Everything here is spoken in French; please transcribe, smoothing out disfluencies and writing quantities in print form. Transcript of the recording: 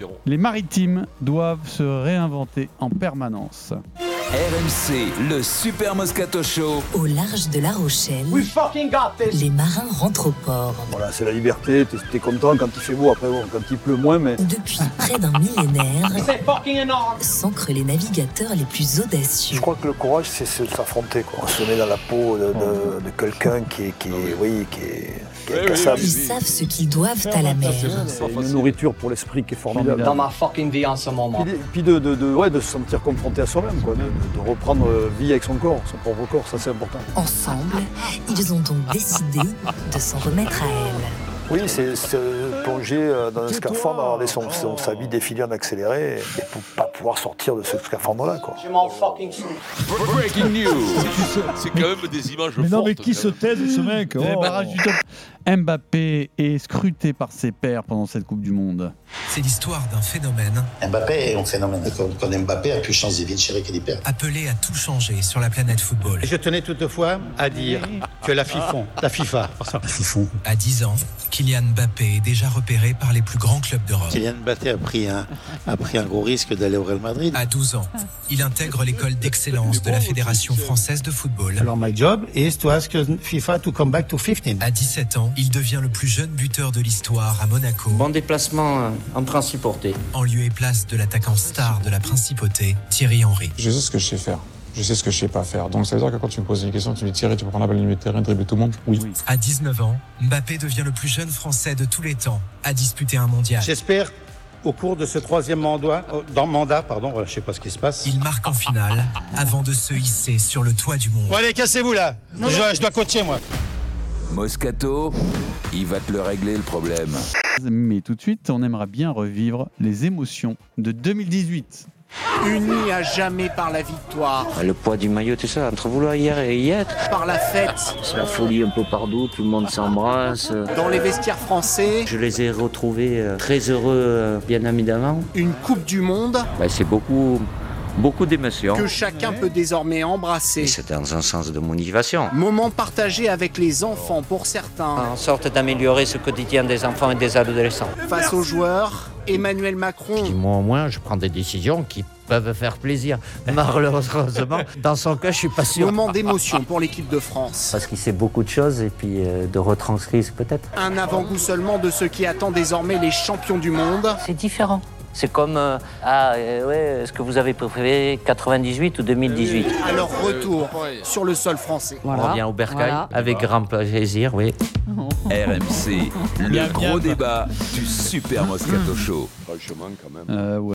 diront. Les maritimes doivent se réinventer en permanence. RMC, le Super Moscato Show. Au large de La Rochelle, We fucking got this. les marins rentrent au port. Voilà, c'est la liberté, t'es content quand il fait beau, après bon, quand il pleut moins, mais... Depuis près d'un millénaire, C'est fucking énorme. s'ancrent les navigateurs les plus audacieux. Je crois que le courage, c'est de s'affronter, quoi. On se met dans la peau de quelqu'un qui est incassable. Ils savent ce qu'ils doivent à la mer. C'est une nourriture pour l'esprit qui est formidable. Dans ma fucking vie en ce moment. Puis de se sentir confronté à soi-même, quoi. De reprendre vie avec son corps, son propre corps, ça c'est important. Ensemble, ils ont donc décidé de s'en remettre à elle. Oui, c'est se plonger dans un scaphandre, avoir sa vie défiler en accéléré et pour pas pouvoir sortir de ce scaphandre-là, quoi. Je m'en fucking fous. Breaking news. C'est quand même des images Mais non, mais fortes, qui quand se même. tait de ce mec? Les barrages du top. Mbappé est scruté par ses pairs pendant cette Coupe du Monde. C'est l'histoire d'un phénomène Mbappé est un phénomène. Quand Mbappé a pu changer de vincere che di perdere. appelé à tout changer sur la planète football. Je tenais toutefois à dire que la FIFA, À 10 ans, Kylian Mbappé est déjà repéré par les plus grands clubs d'Europe. Kylian Mbappé a pris un gros risque d'aller au Real Madrid. À 12 ans, il intègre l'école d'excellence de la Fédération française de football. Alors my job is to ask FIFA to come back to 15. À 17 ans, il devient le plus jeune buteur de l'histoire à Monaco, Bon déplacement en principauté. en lieu et place de l'attaquant star de la principauté, Thierry Henry. Je sais ce que je sais faire. Je sais ce que je sais pas faire. Donc ça veut dire que quand tu me poses une question, tu me dis Thierry, tu peux prendre la balle au milieu de terrain, dribbler tout le monde? Oui. À 19 ans, Mbappé devient le plus jeune Français de tous les temps à disputer un mondial. J'espère au cours de ce troisième mandat, je sais pas ce qui se passe. Il marque en finale avant de se hisser sur le toit du monde. Bon allez, cassez-vous là. Je dois coacher moi. Moscato, il va te le régler le problème. Mais tout de suite, on aimerait bien revivre les émotions de 2018. Unis à jamais par la victoire, Le poids du maillot, tout ça, entre vouloir hier et y être. par la fête, C'est la folie un peu partout, tout le monde s'embrasse. dans les vestiaires français, Je les ai retrouvés très heureux, bien amis d'avant. une Coupe du Monde C'est beaucoup d'émotions. que chacun peut désormais Et embrasser. c'est dans un sens de motivation. Moment partagé avec les enfants pour certains. En sorte d'améliorer ce quotidien des enfants et des adolescents. Face aux joueurs, Emmanuel Macron, Moi au moins, je prends des décisions qui peuvent faire plaisir. Malheureusement, dans son cas, je suis pas sûr. moment d'émotion pour l'équipe de France. Parce qu'il sait beaucoup de choses et puis de retranscrire peut-être. Un avant-goût seulement de ce qui attend désormais les champions du monde. C'est différent. C'est comme, est-ce que vous avez préféré 98 ou 2018? À leur retour sur le sol français. On revient au bercail avec grand plaisir, oui. RMC, le gros débat du Super Moscato Show. Franchement, quand même. Ouais.